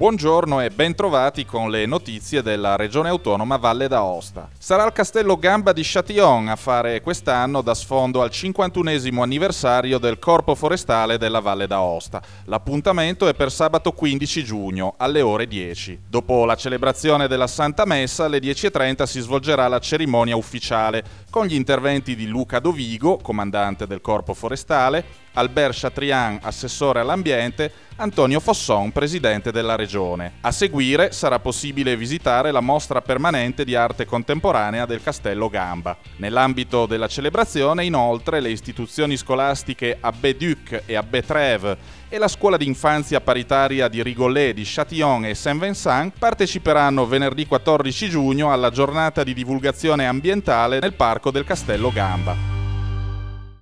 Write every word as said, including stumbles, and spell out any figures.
Buongiorno e bentrovati con le notizie della Regione Autonoma Valle d'Aosta. Sarà il Castello Gamba di Châtillon a fare quest'anno da sfondo al cinquantunesimo anniversario del Corpo Forestale della Valle d'Aosta. L'appuntamento è per sabato quindici giugno alle ore dieci. Dopo la celebrazione della Santa Messa alle dieci e trenta si svolgerà la cerimonia ufficiale con gli interventi di Luca Dovigo, comandante del Corpo Forestale, Albert Chatrian, assessore all'ambiente, Antonio Fosson, presidente della regione. A seguire sarà possibile visitare la mostra permanente di arte contemporanea del Castello Gamba. Nell'ambito della celebrazione, inoltre, le istituzioni scolastiche Abbé Duc e Abbé Trèves e la scuola d'infanzia paritaria di Rigollet di Châtillon e Saint-Vincent parteciperanno venerdì quattordici giugno alla giornata di divulgazione ambientale nel parco del Castello Gamba.